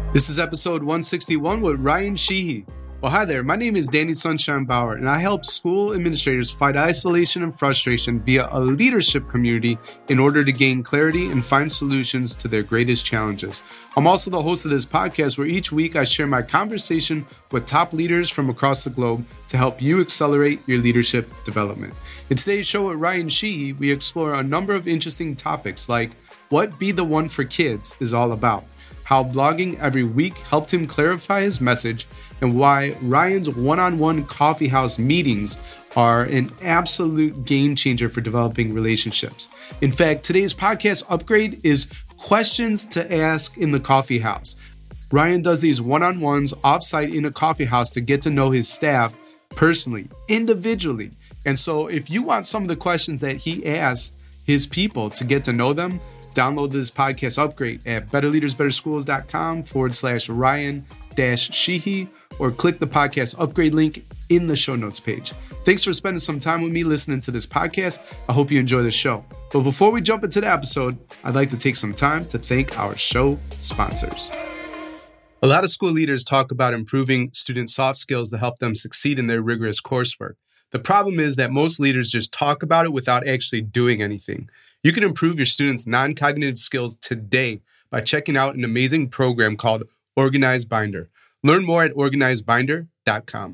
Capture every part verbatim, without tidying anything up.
This is episode one sixty-one with Ryan Sheehy. Well, hi there. My name is Danny Sunshine Bauer, and I help school administrators fight isolation and frustration via a leadership community in order to gain clarity and find solutions to their greatest challenges. I'm also the host of this podcast where each week I share my conversation with top leaders from across the globe to help you accelerate your leadership development. In today's show with Ryan Sheehy, we explore a number of interesting topics like what Be the One for Kids is all about, how blogging every week helped him clarify his message, and why Ryan's one-on-one coffee house meetings are an absolute game changer for developing relationships. In fact, today's podcast upgrade is questions to ask in the coffee house. Ryan does these one-on-ones offsite in a coffee house to get to know his staff personally, individually. And so if you want some of the questions that he asks his people to get to know them, download this podcast upgrade at betterleadersbetterschools.com forward slash Ryan dash Sheehy or click the podcast upgrade link in the show notes page. Thanks for spending some time with me listening to this podcast. I hope you enjoy the show. But before we jump into the episode, I'd like to take some time to thank our show sponsors. A lot of school leaders talk about improving student soft skills to help them succeed in their rigorous coursework. The problem is that most leaders just talk about it without actually doing anything. You can improve your students' non-cognitive skills today by checking out an amazing program called Organized Binder. Learn more at organized binder dot com.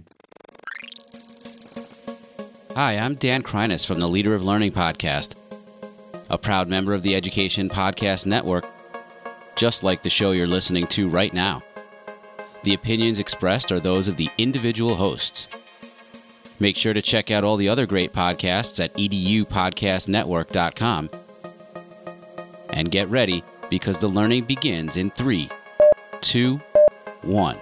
Hi, I'm Dan Kreines from the Leader of Learning podcast, a proud member of the Education Podcast Network, just like the show you're listening to right now. The opinions expressed are those of the individual hosts. Make sure to check out all the other great podcasts at e d u podcast network dot com. And get ready, because the learning begins in three, two, one.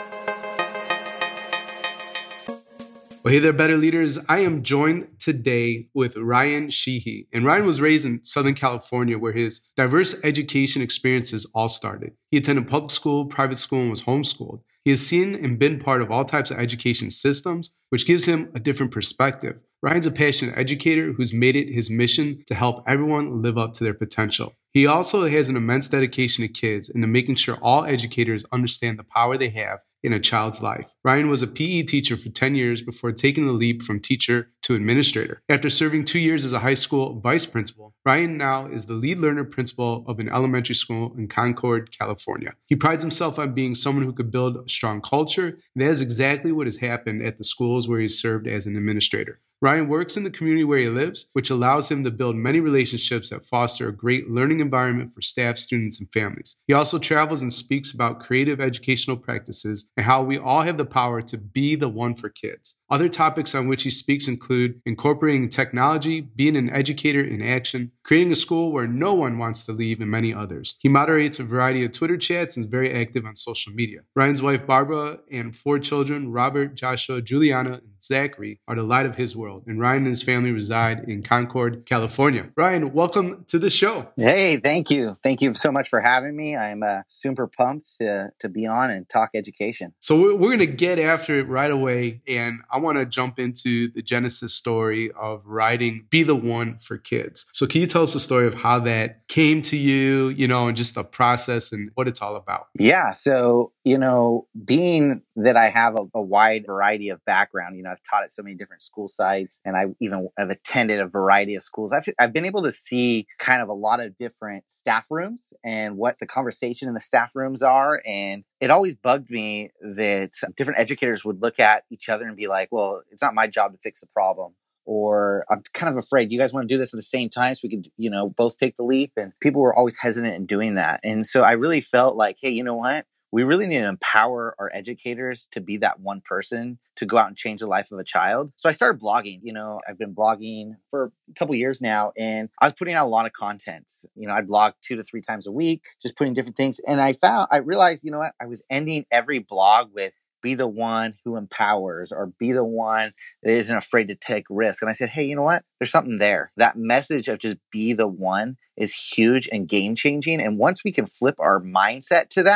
Well, hey there, Better Leaders. I am joined today with Ryan Sheehy. And Ryan was raised in Southern California, where his diverse education experiences all started. He attended public school, private school, and was homeschooled. He has seen and been part of all types of education systems, which gives him a different perspective. Ryan's a passionate educator who's made it his mission to help everyone live up to their potential. He also has an immense dedication to kids and to making sure all educators understand the power they have in a child's life. Ryan was a P E teacher for ten years before taking the leap from teacher to administrator. After serving two years as a high school vice principal, Ryan now is the lead learner principal of an elementary school in Concord, California. He prides himself on being someone who could build a strong culture, and that is exactly what has happened at the schools where he's served as an administrator. Ryan works in the community where he lives, which allows him to build many relationships that foster a great learning environment for staff, students, and families. He also travels and speaks about creative educational practices and how we all have the power to be the one for kids. Other topics on which he speaks include incorporating technology, being an educator in action, creating a school where no one wants to leave, and many others. He moderates a variety of Twitter chats and is very active on social media. Ryan's wife, Barbara, and four children, Robert, Joshua, Juliana, and Zachary, are the light of his world, and Ryan and his family reside in Concord, California. Ryan, welcome to the show. Hey, thank you. Thank you so much for having me. I'm uh, super pumped to, to be on and talk education. So we're, we're going to get after it right away, and I want to jump into the genesis story of writing Be the One for Kids. So can you tell us the story of how that came to you, you know, and just the process and what it's all about? Yeah. So, you know, being that I have a, a wide variety of background, you know, I've taught at so many different school sites, and I even have attended a variety of schools. I've, I've been able to see kind of a lot of different staff rooms and what the conversation in the staff rooms are. And it always bugged me that different educators would look at each other and be like, well, it's not my job to fix the problem. Or I'm kind of afraid, you guys want to do this at the same time so we could, you know, both take the leap. And people were always hesitant in doing that. And so I really felt like, hey, you know what? We really need to empower our educators to be that one person to go out and change the life of a child. So I started blogging. You know, I've been blogging for a couple of years now, and I was putting out a lot of content. You know, I blog two to three times a week, just putting different things. And I found, I realized, you know what? I was ending every blog with be the one who empowers, or be the one that isn't afraid to take risks. And I said, hey, you know what? There's something there. That message of just be the one is huge and game changing. And once we can flip our mindset to that,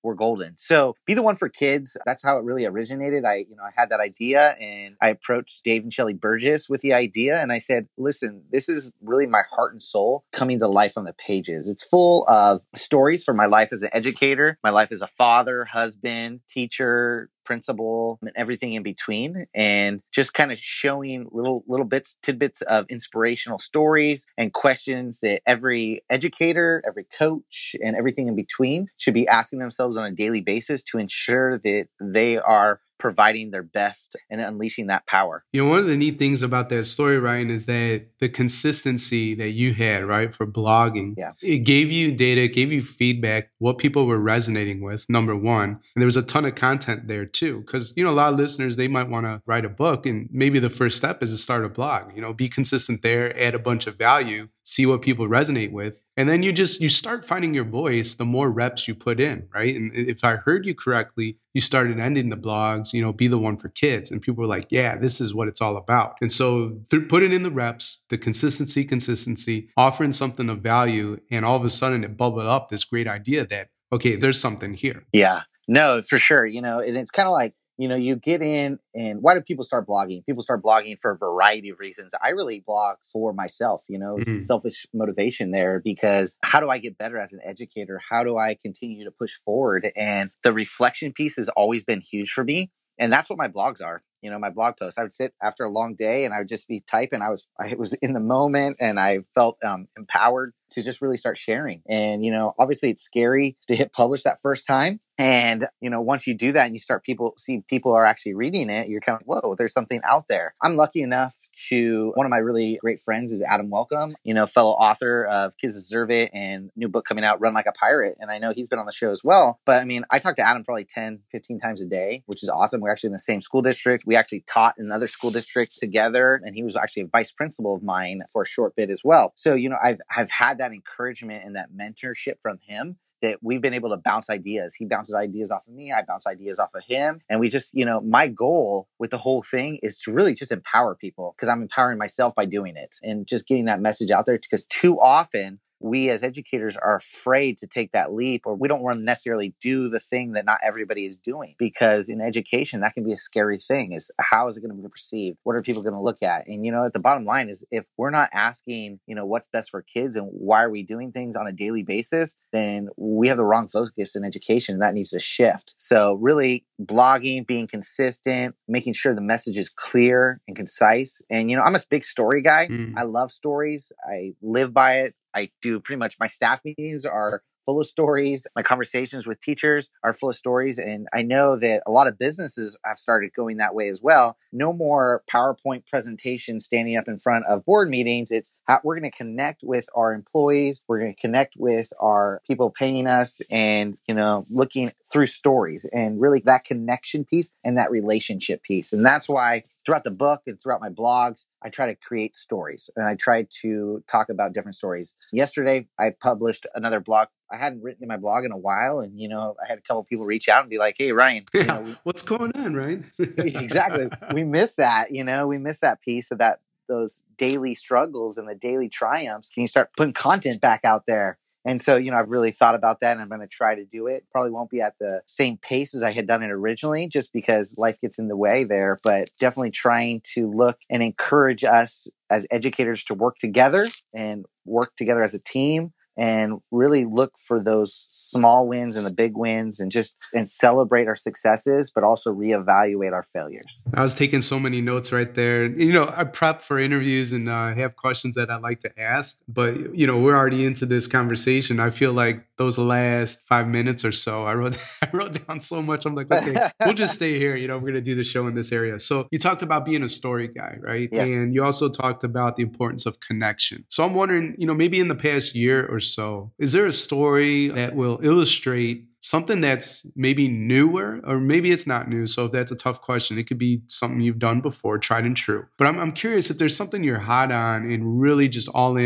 we're golden. So be the one for kids. That's how it really originated. I, you know, I had that idea and I approached Dave and Shelley Burgess with the idea. And I said, listen, this is really my heart and soul coming to life on the pages. It's full of stories from my life as an educator, my life as a father, husband, teacher, principal, and everything in between, and just kind of showing little little bits, tidbits of inspirational stories and questions that every educator, every coach, and everything in between should be asking themselves on a daily basis to ensure that they are providing their best and unleashing that power. You know, one of the neat things about that story, Ryan, is that the consistency that you had, right, for blogging, yeah. it gave you data, it gave you feedback, what people were resonating with, number one. And there was a ton of content there too. Because, you know, a lot of listeners, they might want to write a book, and maybe the first step is to start a blog. You know, be consistent there, add a bunch of value, see what people resonate with. And then you just, you start finding your voice the more reps you put in, right? And if I heard you correctly, you started ending the blogs, you know, be the one for kids. And people were like, yeah, this is what it's all about. And so through putting in the reps, the consistency, consistency, offering something of value, and all of a sudden it bubbled up this great idea that, okay, there's something here. Yeah, no, for sure. You know, and it's kind of like, you know, you get in, and why do people start blogging? People start blogging for a variety of reasons. I really blog for myself, you know, mm-hmm. selfish motivation there, because how do I get better as an educator? How do I continue to push forward? And the reflection piece has always been huge for me. And that's what my blogs are. You know, my blog posts, I would sit after a long day and I would just be typing. I was, I was in the moment, and I felt um, empowered to just really start sharing. And, you know, obviously it's scary to hit publish that first time. And, you know, once you do that and you start people see people are actually reading it, you're kind of, whoa, there's something out there. I'm lucky enough to, one of my really great friends is Adam Welcome, you know, fellow author of Kids Deserve It and new book coming out, Run Like a Pirate. And I know he's been on the show as well. But I mean, I talk to Adam probably ten, fifteen times a day, which is awesome. We're actually in the same school district. We actually taught in another school district together. And he was actually a vice principal of mine for a short bit as well. So, you know, I've, I've had that encouragement and that mentorship from him, that we've been able to bounce ideas. He bounces ideas off of me. I bounce ideas off of him. And we just, you know, my goal with the whole thing is to really just empower people, because I'm empowering myself by doing it and just getting that message out there. Because too often we as educators are afraid to take that leap, or we don't want to necessarily do the thing that not everybody is doing, because in education, that can be a scary thing. Is how is it going to be perceived? What are people going to look at? And, you know, at the bottom line is, if we're not asking, you know, what's best for kids and why are we doing things on a daily basis, then we have the wrong focus in education. That needs to shift. So really blogging, being consistent, making sure the message is clear and concise. And, you know, I'm a big story guy. Mm. I love stories. I live by it. I do pretty much, my staff meetings are full of stories. My conversations with teachers are full of stories. And I know that a lot of businesses have started going that way as well. No more PowerPoint presentations standing up in front of board meetings. It's how we're going to connect with our employees. We're going to connect with our people paying us, and, you know, looking through stories, and really that connection piece and that relationship piece. And that's why throughout the book and throughout my blogs, I try to create stories, and I try to talk about different stories. Yesterday, I published another blog. I hadn't written in my blog in a while. And, you know, I had a couple of people reach out and be like, hey, Ryan, you know, we, what's going on, Ryan? Exactly. We miss that, you know, we miss that piece of that, those daily struggles and the daily triumphs. Can you start putting content back out there? And so, you know, I've really thought about that, and I'm going to try to do it. Probably won't be at the same pace as I had done it originally, just because life gets in the way there, but definitely trying to look and encourage us as educators to work together and work together as a team, and really look for those small wins and the big wins, and just and celebrate our successes, but also reevaluate our failures. I was taking so many notes right there. You know, I prep for interviews and uh, have questions that I'd like to ask, but, you know, we're already into this conversation. I feel like those last five minutes or so, I wrote, I wrote down so much. I'm like, okay, we'll just stay here. You know, we're going to do the show in this area. So you talked about being a story guy, right? Yes. And you also talked about the importance of connection. So I'm wondering, you know, maybe in the past year or so, is there a story that will illustrate something that's maybe newer, or maybe it's not new? So if that's a tough question, it could be something you've done before, tried and true. But I'm, I'm curious if there's something you're hot on and really just all in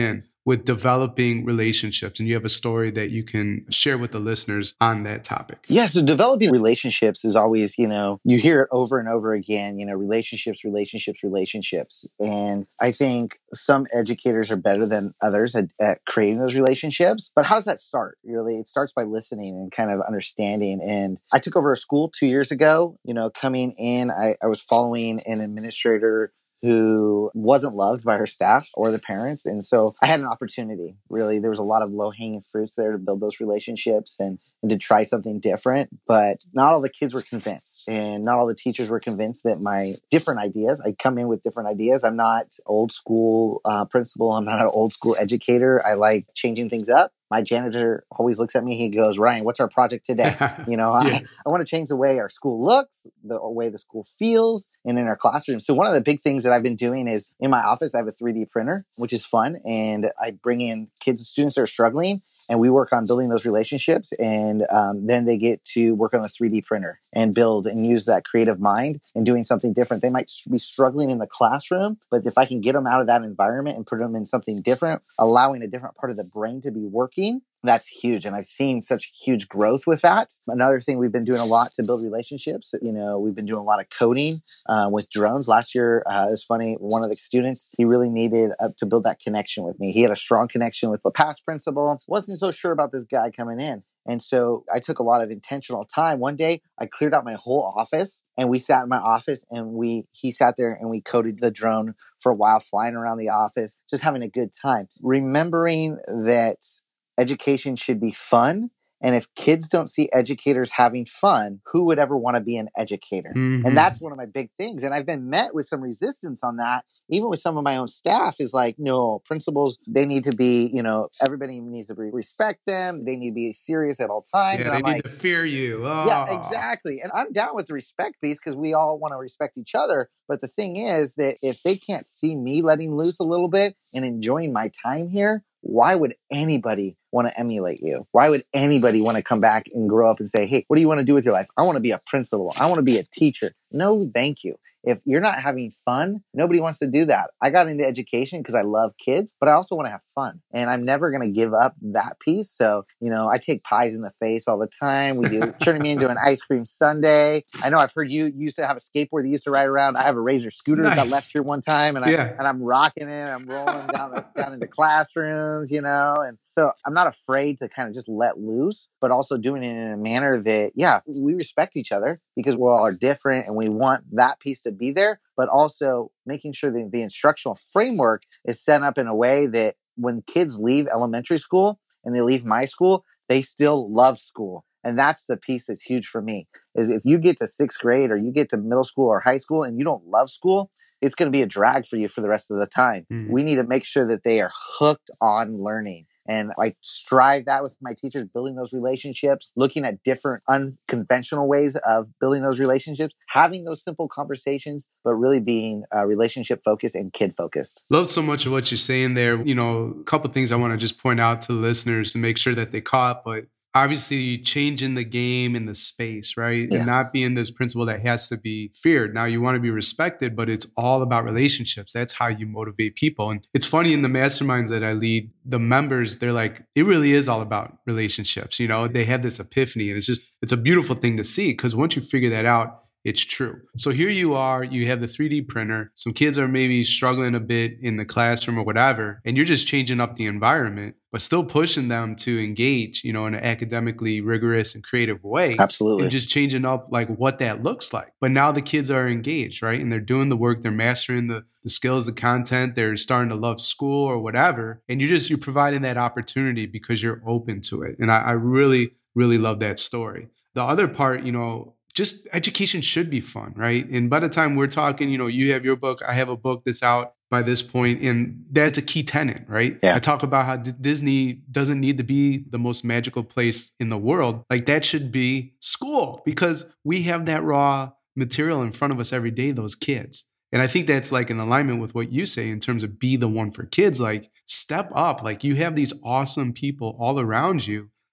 with developing relationships. And you have a story that you can share with the listeners on that topic. Yeah. So developing relationships is always, you know, you hear it over and over again, you know, relationships, relationships, relationships. And I think some educators are better than others at, at creating those relationships. But how does that start? Really, it starts by listening and kind of understanding. And I took over a school two years ago, you know, coming in, I, I was following an administrator who wasn't loved by her staff or the parents. And so I had an opportunity, really. There was a lot of low-hanging fruits there to build those relationships and, and to try something different. But not all the kids were convinced, and not all the teachers were convinced that my different ideas, I come in with different ideas. I'm not old school uh, principal. I'm not an old school educator. I like changing things up. My janitor always looks at me. He goes, Ryan, what's our project today? You know, yeah. I, I want to change the way our school looks, the way the school feels, and in our classroom. So one of the big things that I've been doing is in my office, I have a three D printer, which is fun. And I bring in kids and students that are struggling, and we work on building those relationships. And um, then they get to work on the three D printer and build and use that creative mind and doing something different. They might be struggling in the classroom, but if I can get them out of that environment and put them in something different, allowing a different part of the brain to be working, that's huge. And I've seen such huge growth with that. Another thing we've been doing a lot to build relationships, you know, we've been doing a lot of coding uh, with drones. Last year, uh, it was funny. One of the students, he really needed uh, to build that connection with me. He had a strong connection with the past principal. Wasn't so sure about this guy coming in. And so I took a lot of intentional time. One day I cleared out my whole office, and we sat in my office, and we, he sat there and we coded the drone for a while, flying around the office, just having a good time. Remembering that education should be fun. And if kids don't see educators having fun, who would ever want to be an educator? Mm-hmm. And that's one of my big things. And I've been met with some resistance on that. Even with some of my own staff is like, no, principals, they need to be, you know, everybody needs to respect them. They need to be serious at all times. Yeah, and they I'm need like, to fear you. Oh. Yeah, exactly. And I'm down with the respect piece because we all want to respect each other. But the thing is that if they can't see me letting loose a little bit and enjoying my time here, why would anybody want to emulate you? Why would anybody want to come back and grow up and say, hey, what do you want to do with your life? I want to be a principal. I want to be a teacher. No, thank you. If you're not having fun, nobody wants to do that. I got into education because I love kids, but I also want to have fun. And I'm never going to give up that piece. So, you know, I take pies in the face all the time. We do turning me into an ice cream sundae. I know I've heard you used to have a skateboard that you used to ride around. I have a Razor scooter nice. that got left here one time, and, I, yeah. and I'm rocking it. I'm rolling down, down into classrooms, you know. And so I'm not afraid to kind of just let loose, but also doing it in a manner that, yeah, we respect each other because we all are different and we want that piece to be there, but also making sure that the instructional framework is set up in a way that when kids leave elementary school and they leave my school, they still love school. And that's the piece that's huge for me, is if you get to sixth grade or you get to middle school or high school and you don't love school, it's going to be a drag for you for the rest of the time. Mm-hmm. We need to make sure that they are hooked on learning. And I strive that with my teachers, building those relationships, looking at different unconventional ways of building those relationships, having those simple conversations, but really being uh, relationship focused and kid focused. Love so much of what you're saying there. You know, a couple of things I want to just point out to the listeners to make sure that they caught, but obviously changing the game in the space, right? Yeah. And not being this principle that has to be feared. Now you want to be respected, but it's all about relationships. That's how you motivate people. And it's funny, in the masterminds that I lead, the members, they're like, it really is all about relationships. You know, they have this epiphany, and it's just, it's a beautiful thing to see, because once you figure that out, it's true. So here you are, you have the three D printer. Some kids are maybe struggling a bit in the classroom or whatever, and you're just changing up the environment, but still pushing them to engage, you know, in an academically rigorous and creative way. Absolutely. And just changing up like what that looks like. But now the kids are engaged, right? And they're doing the work, they're mastering the, the skills, the content, they're starting to love school or whatever. And you're just, you're providing that opportunity because you're open to it. And I, I really, really love that story. The other part, you know, just education should be fun, right? And by the time we're talking, you know, you have your book, I have a book that's out by this point, and that's a key tenet, right? Yeah. I talk about how D- Disney doesn't need to be the most magical place in the world. Like, that should be school, because we have that raw material in front of us every day, those kids. And I think that's like in alignment with what you say in terms of be the one for kids, like step up, like you have these awesome people all around you.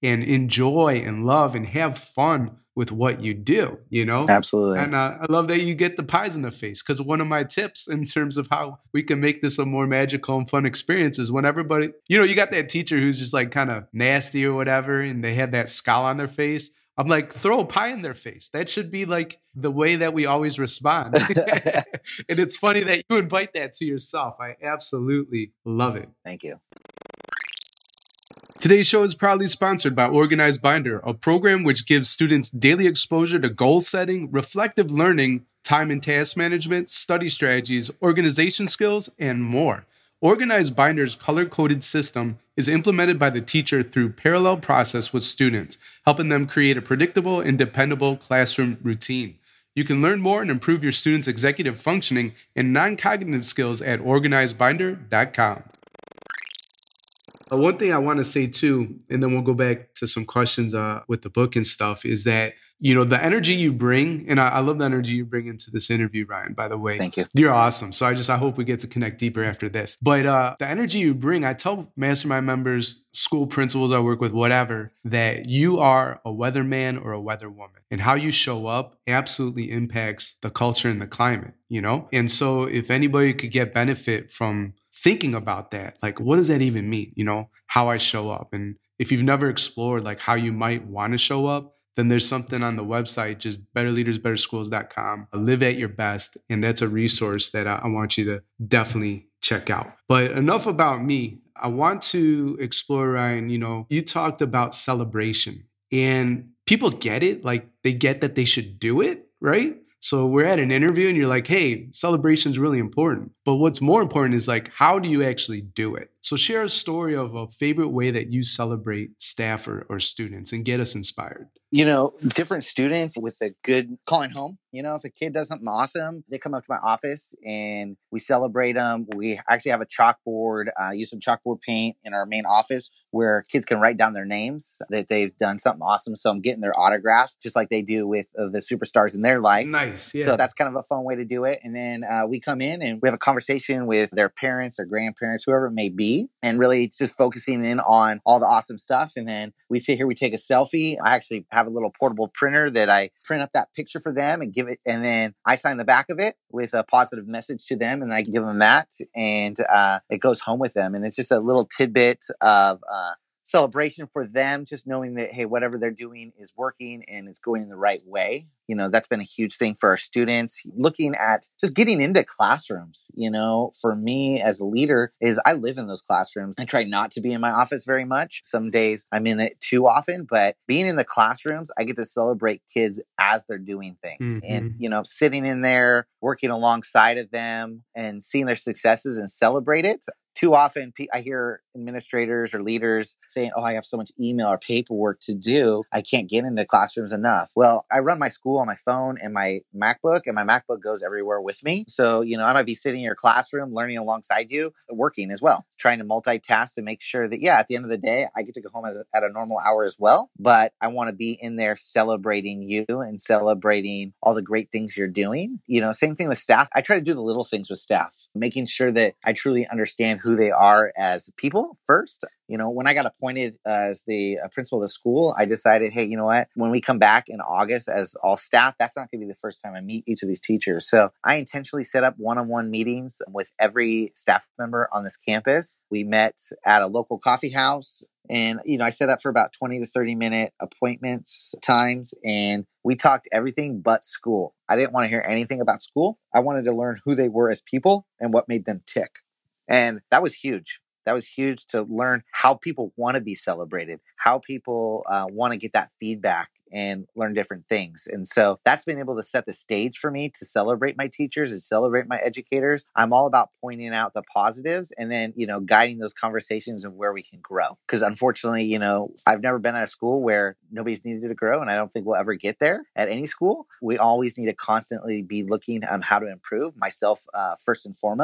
and enjoy and love and have fun with what you do, you know? Absolutely. And uh, I love that you get the pies in the face, because one of my tips in terms of how we can make this a more magical and fun experience is when everybody, you know, you got that teacher who's just like kind of nasty or whatever, and they have that scowl on their face. I'm like, throw a pie in their face. That should be like the way that we always respond. And it's funny that you invite that to yourself. I absolutely love it. Thank you. Today's show is proudly sponsored by Organized Binder, a program which gives students daily exposure to goal setting, reflective learning, time and task management, study strategies, organization skills, and more. Organized Binder's color-coded system is implemented by the teacher through parallel process with students, helping them create a predictable and dependable classroom routine. You can learn more and improve your students' executive functioning and non-cognitive skills at organized binder dot com. Uh, one thing I want to say too, and then we'll go back to some questions uh, with the book and stuff, is that, you know, the energy you bring, and I, I love the energy you bring into this interview, Ryan, by the way. Thank you. You're awesome. So I just, I hope we get to connect deeper after this. But uh, the energy you bring, I tell mastermind members, school principals I work with, whatever, that you are a weatherman or a weatherwoman. And how you show up absolutely impacts the culture and the climate, you know? And so if anybody could get benefit from thinking about that, like, what does that even mean? You know, how I show up. And if you've never explored like how you might want to show up, then there's something on the website, just better leaders better schools dot com. Live at your best. And that's a resource that I, I want you to definitely check out. But enough about me. I want to explore, Ryan, you know, you talked about celebration, and people get it. Like, they get that they should do it, right? So we're at an interview and you're like, hey, celebration is really important. But what's more important is like, how do you actually do it? So share a story of a favorite way that you celebrate staff or, or students and get us inspired. You know, different students with a good calling home. You know, if a kid does something awesome, they come up to my office and we celebrate them. We actually have a chalkboard, uh, use some chalkboard paint in our main office where kids can write down their names that they've done something awesome. So I'm getting their autograph just like they do with uh, the superstars in their life. Nice. Yeah. So that's kind of a fun way to do it. And then uh, we come in and we have a conversation with their parents or grandparents, whoever it may be, and really just focusing in on all the awesome stuff. And then we sit here, we take a selfie. I actually have a little portable printer that I print up that picture for them and give it. And then I sign the back of it with a positive message to them, and I give them that, and uh, it goes home with them. And it's just a little tidbit of uh, celebration for them, just knowing that, hey, whatever they're doing is working and it's going in the right way. You know, that's been a huge thing for our students. Looking at just getting into classrooms, you know, for me as a leader is I live in those classrooms. I try not to be in my office very much. Some days I'm in it too often, but being in the classrooms, I get to celebrate kids as they're doing things. Mm-hmm. And, you know, sitting in there, working alongside of them and seeing their successes and celebrate it. Too often, I hear administrators or leaders saying, oh, I have so much email or paperwork to do. I can't get into classrooms enough. Well, I run my school on my phone and my MacBook, and my MacBook goes everywhere with me. So, you know, I might be sitting in your classroom, learning alongside you, working as well, trying to multitask to make sure that, yeah, at the end of the day, I get to go home as a, at a normal hour as well. But I want to be in there celebrating you and celebrating all the great things you're doing. You know, same thing with staff. I try to do the little things with staff, making sure that I truly understand who they are as people first. You know, when I got appointed as the uh, principal of the school, I decided, hey, you know what? When we come back in August as all staff, that's not going to be the first time I meet each of these teachers. So I intentionally set up one-on-one meetings with every staff member on this campus. We met at a local coffee house. And, you know, I set up for about twenty to thirty minute appointments times, and we talked everything but school. I didn't want to hear anything about school. I wanted to learn who they were as people and what made them tick. And that was huge. That was huge to learn how people want to be celebrated, how people uh, want to get that feedback and learn different things. And so that's been able to set the stage for me to celebrate my teachers and celebrate my educators. I'm all about pointing out the positives and then, you know, guiding those conversations of where we can grow. Because unfortunately, you know, I've never been at a school where nobody's needed to grow, and I don't think we'll ever get there at any school. We always need to constantly be looking on how to improve, myself uh, first and foremost.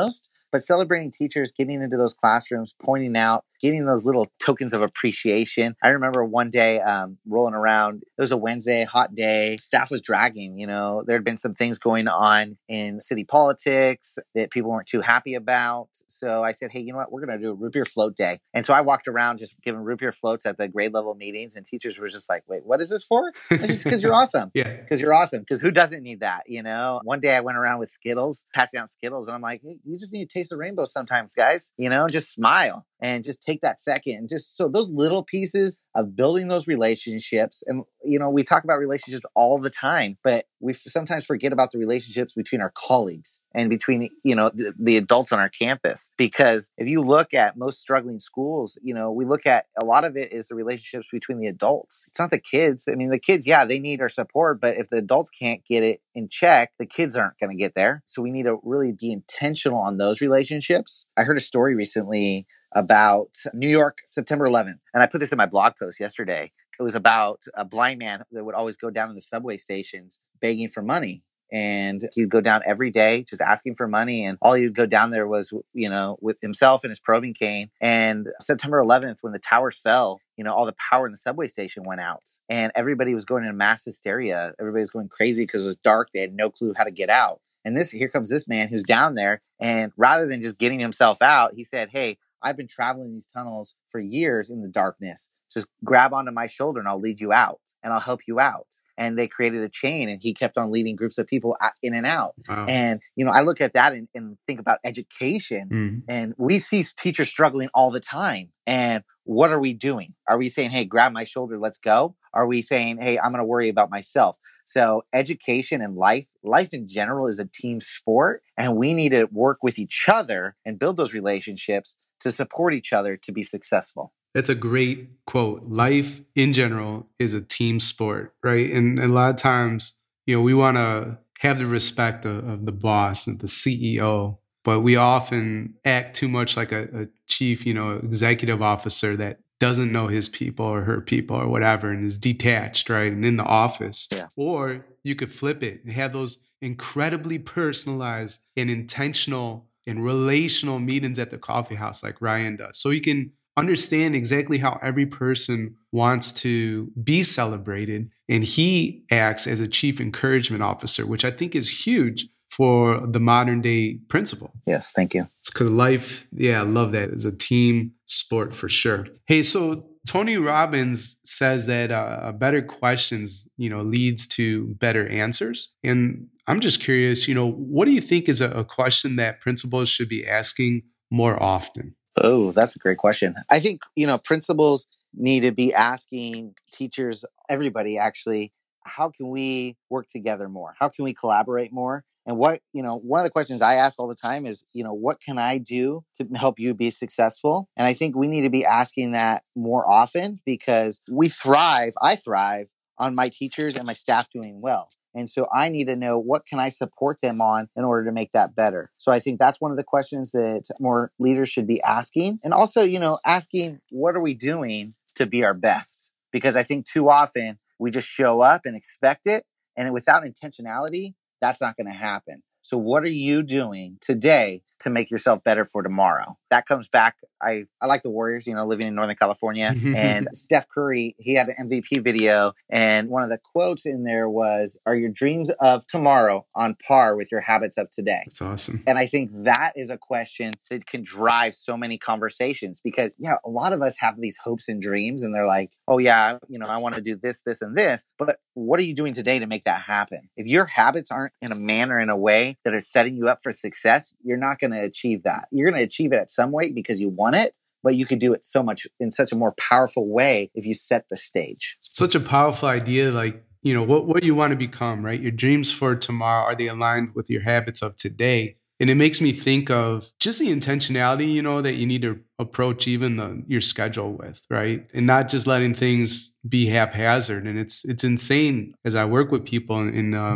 But celebrating teachers, getting into those classrooms, pointing out, getting those little tokens of appreciation. I remember one day um, rolling around. It was a Wednesday, hot day. Staff was dragging. You know, there had been some things going on in city politics that people weren't too happy about. So I said, hey, you know what? We're going to do a root beer float day. And so I walked around just giving root beer floats at the grade level meetings, and teachers were just like, wait, what is this for? It's just because you're awesome. Yeah. Because you're awesome. Because who doesn't need that? You know, one day I went around with Skittles, passing out Skittles, and I'm like, hey, you just need to taste the rainbow sometimes, guys. You know, just smile and just take that second. And just so those little pieces of building those relationships. And, you know, we talk about relationships all the time, but we sometimes forget about the relationships between our colleagues and between, you know, the, the adults on our campus. Because if you look at most struggling schools, you know, we look at a lot of it is the relationships between the adults. It's not the kids. I mean, the kids, yeah, they need our support, but if the adults can't get it in check, the kids aren't going to get there. So we need to really be intentional on those relationships. I heard a story recently about New York, September eleventh. And I put this in my blog post yesterday. It was about a blind man that would always go down to the subway stations begging for money. And he'd go down every day just asking for money. And all he would go down there was, you know, with himself and his probing cane. And September eleventh, when the towers fell, you know, all the power in the subway station went out. And everybody was going into mass hysteria. Everybody was going crazy because it was dark. They had no clue how to get out. And this, here comes this man who's down there. And rather than just getting himself out, he said, hey, I've been traveling these tunnels for years in the darkness. Just grab onto my shoulder and I'll lead you out and I'll help you out. And they created a chain and he kept on leading groups of people in and out. Wow. And, you know, I look at that and, and think about education mm. and we see teachers struggling all the time. And what are we doing? Are we saying, hey, grab my shoulder, let's go? Are we saying, hey, I'm going to worry about myself? So education and life, life in general is a team sport. And we need to work with each other and build those relationships to support each other to be successful. That's a great quote. Life in general is a team sport, right? And, and a lot of times, you know, we want to have the respect of, of the boss and the C E O, but we often act too much like a, a chief, you know, executive officer that doesn't know his people or her people or whatever and is detached, right? And in the office. Yeah. Or you could flip it and have those incredibly personalized and intentional and relational meetings at the coffee house like Ryan does. So you can understand exactly how every person wants to be celebrated. And he acts as a chief encouragement officer, which I think is huge for the modern day principal. Yes, thank you. It's because life, yeah, I love that. It's a team sport for sure. Hey, so Tony Robbins says that uh, better questions, you know, leads to better answers. And I'm just curious, you know, what do you think is a, a question that principals should be asking more often? Oh, that's a great question. I think, you know, principals need to be asking teachers, everybody actually, how can we work together more? How can we collaborate more? And what, you know, one of the questions I ask all the time is, you know, what can I do to help you be successful? And I think we need to be asking that more often because we thrive, I thrive on my teachers and my staff doing well. And so I need to know what can I support them on in order to make that better. So I think that's one of the questions that more leaders should be asking. And also, you know, asking, what are we doing to be our best? Because I think too often we just show up and expect it. And without intentionality, that's not going to happen. So what are you doing today to make yourself better for tomorrow? That comes back. I, I like the Warriors, you know, living in Northern California. And Steph Curry, he had an M V P video. And one of the quotes in there was, are your dreams of tomorrow on par with your habits of today? That's awesome. And I think that is a question that can drive so many conversations because, yeah, a lot of us have these hopes and dreams and they're like, oh, yeah, you know, I want to do this, this, and this. But what are you doing today to make that happen? If your habits aren't in a manner, in a way that are setting you up for success, you're not going to achieve that. You're going to achieve it at some way because you want it, but you could do it so much in such a more powerful way if you set the stage. Such a powerful idea, like, you know, what, what you want to become, right? Your dreams for tomorrow, are they aligned with your habits of today? And it makes me think of just the intentionality, you know, that you need to approach even the, your schedule with, right? And not just letting things be haphazard. And it's it's insane as I work with people in, in um,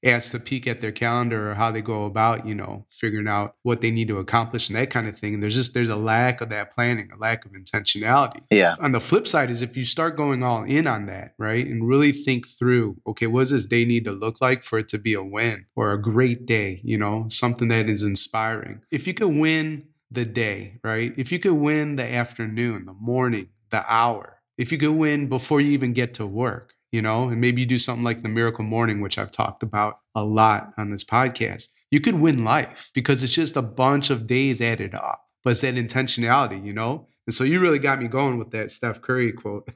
asked to peek at their calendar or how they go about, you know, figuring out what they need to accomplish and that kind of thing. And there's just, there's a lack of that planning, a lack of intentionality. Yeah. On the flip side is if you start going all in on that, right, and really think through, okay, what does this day need to look like for it to be a win or a great day, you know, something that is inspiring. If you could win the day, right, if you could win the afternoon, the morning, the hour, if you could win before you even get to work, you know, and maybe you do something like the Miracle Morning, which I've talked about a lot on this podcast, you could win life because it's just a bunch of days added up. But it's that intentionality, you know? And so you really got me going with that Steph Curry quote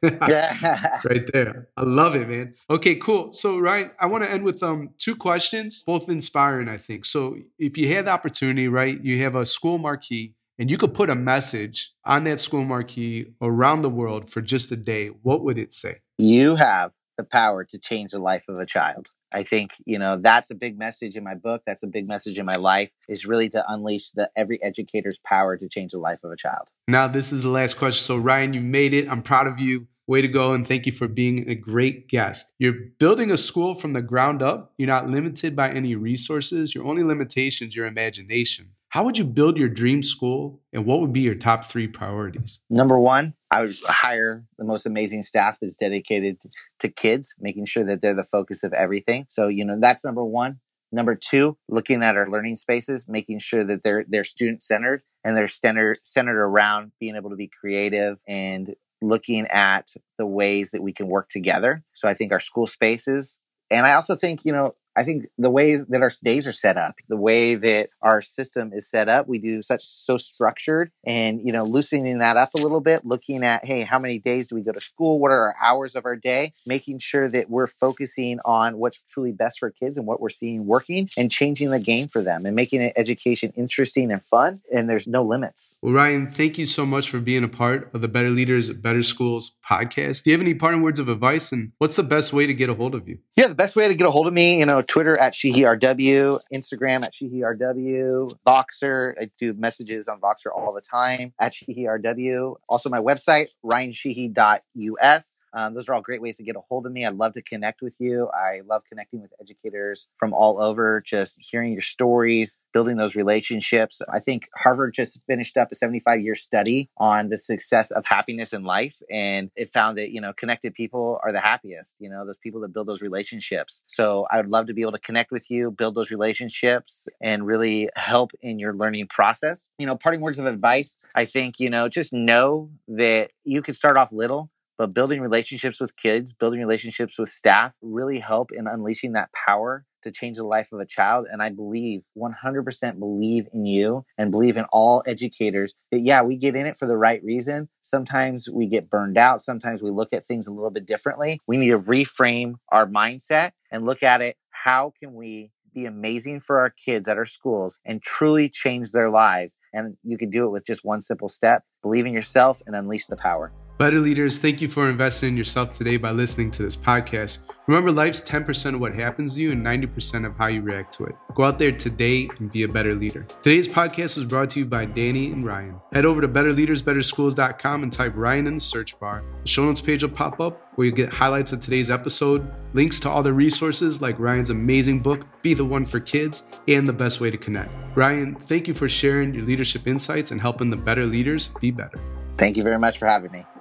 right there. I love it, man. Okay, cool. So, Ryan, I want to end with um two questions, both inspiring, I think. So if you had the opportunity, right, you have a school marquee and you could put a message on that school marquee around the world for just a day, what would it say? You have the power to change the life of a child. I think, you know, that's a big message in my book. That's a big message in my life, is really to unleash the every educator's power to change the life of a child. Now, this is the last question. So, Ryan, you made it. I'm proud of you. Way to go. And thank you for being a great guest. You're building a school from the ground up. You're not limited by any resources. Your only limitation is your imagination. How would you build your dream school, and what would be your top three priorities? Number one, I would hire the most amazing staff that's dedicated to kids, making sure that they're the focus of everything. So, you know, that's number one. Number two, looking at our learning spaces, making sure that they're they're student-centered and they're centered, centered around being able to be creative and looking at the ways that we can work together. So I think our school spaces, and I also think, you know, I think the way that our days are set up, the way that our system is set up, we do such so structured, and, you know, loosening that up a little bit, looking at, hey, how many days do we go to school? What are our hours of our day? Making sure that we're focusing on what's truly best for kids and what we're seeing working, and changing the game for them and making education interesting and fun. And there's no limits. Well, Ryan, thank you so much for being a part of the Better Leaders, Better Schools podcast. Do you have any parting words of advice, and what's the best way to get a hold of you? Yeah, the best way to get a hold of me, you know, Twitter at SheehyRW, Instagram at SheehyRW, Voxer. I do messages on Voxer all the time at SheehyRW. Also, my website, Ryan Sheehy dot U S. Um, those are all great ways to get a hold of me. I'd love to connect with you. I love connecting with educators from all over, just hearing your stories, building those relationships. I think Harvard just finished up a seventy-five year study on the success of happiness in life. And it found that, you know, connected people are the happiest, you know, those people that build those relationships. So I would love to be able to connect with you, build those relationships, and really help in your learning process. You know, parting words of advice, I think, you know, just know that you can start off little, but building relationships with kids, building relationships with staff really help in unleashing that power to change the life of a child. And I believe, one hundred percent believe in you and believe in all educators that, yeah, we get in it for the right reason. Sometimes we get burned out. Sometimes we look at things a little bit differently. We need to reframe our mindset and look at it. How can we be amazing for our kids at our schools and truly change their lives? And you can do it with just one simple step. Believe in yourself and unleash the power. Better Leaders, thank you for investing in yourself today by listening to this podcast. Remember, life's ten percent of what happens to you and ninety percent of how you react to it. Go out there today and be a better leader. Today's podcast was brought to you by Danny and Ryan. Head over to better leaders better schools dot com and type Ryan in the search bar. The show notes page will pop up where you get highlights of today's episode, links to all the resources like Ryan's amazing book, Be the One for Kids, and the best way to connect. Ryan, thank you for sharing your leadership insights and helping the better leaders be better. Thank you very much for having me.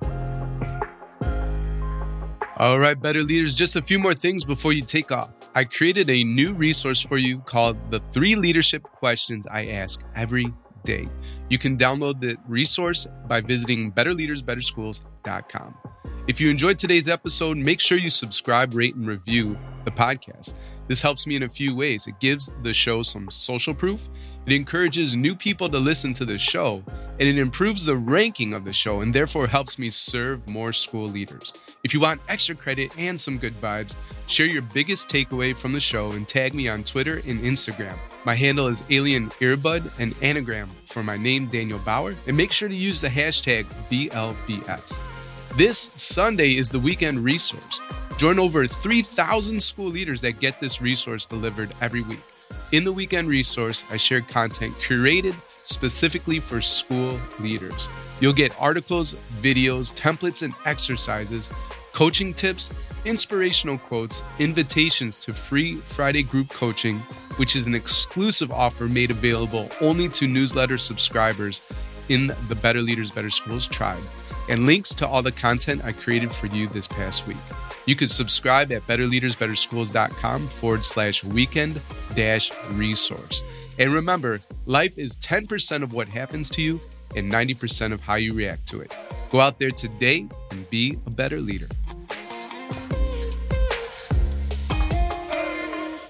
All right, Better Leaders, just a few more things before you take off. I created a new resource for you called The Three Leadership Questions I Ask Every Day. You can download the resource by visiting better leaders better schools dot com. If you enjoyed today's episode, make sure you subscribe, rate, and review the podcast. This helps me in a few ways. It gives the show some social proof. It encourages new people to listen to the show, and it improves the ranking of the show and therefore helps me serve more school leaders. If you want extra credit and some good vibes, share your biggest takeaway from the show and tag me on Twitter and Instagram. My handle is Alien Earbud, an anagram for my name, Daniel Bauer, and make sure to use the hashtag B L B S. This Sunday is the Weekend Resource. Join over three thousand school leaders that get this resource delivered every week. In the Weekend Resource, I share content curated specifically for school leaders. You'll get articles, videos, templates, and exercises, coaching tips, inspirational quotes, invitations to free Friday group coaching, which is an exclusive offer made available only to newsletter subscribers in the Better Leaders, Better Schools tribe, and links to all the content I created for you this past week. You can subscribe at betterleadersbetterschools.com forward slash weekend dash resource. And remember, life is ten percent of what happens to you and ninety percent of how you react to it. Go out there today and be a better leader.